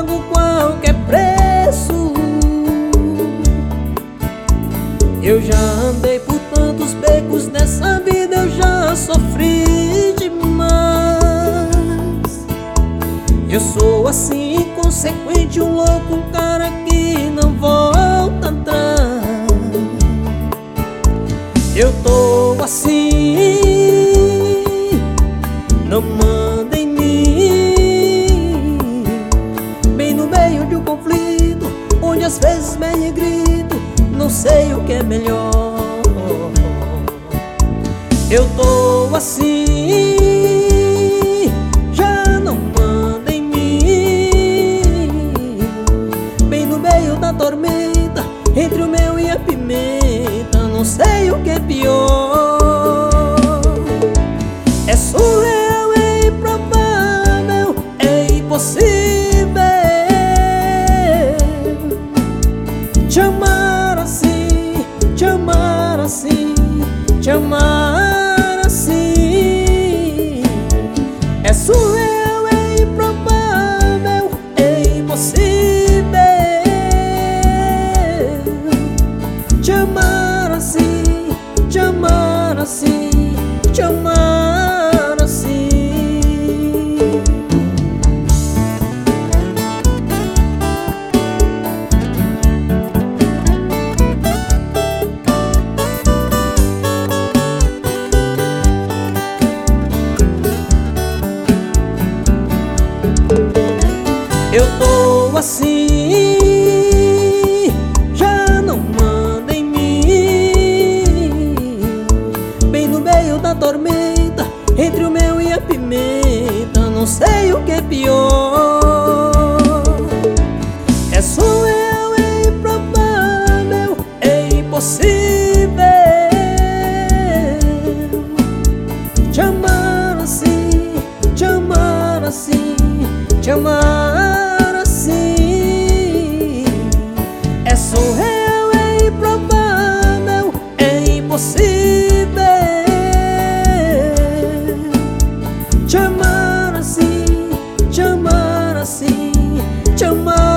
pago qualquer preço. Eu já andei por tantos becos nessa vida, eu já sofri demais. Eu sou assim, inconsequente, um louco, um cara que não volta atrás. Eu tô assim, não manda em mim. Bem no meio de um conflito, onde às vezes meio grito, não sei o que é melhor. Eu tô assim, já não manda em mim. Bem no meio da tormenta, entre o mel e a pimenta, não sei o que é pior. É surreal, é improvável, é impossível te amar assim, te amar assim, te amar assim. É surreal, é improvável, é impossível te amar assim, te amar assim, te amar assim. Eu tô assim, já não manda em mim. Bem no meio da tormenta, entre o mel e a pimenta, não sei o que é pior. É surreal, é improvável, é impossível te amar assim, te amar assim, te amar assim. É surreal, é improvável, é impossível te amar assim, te amar assim, te amar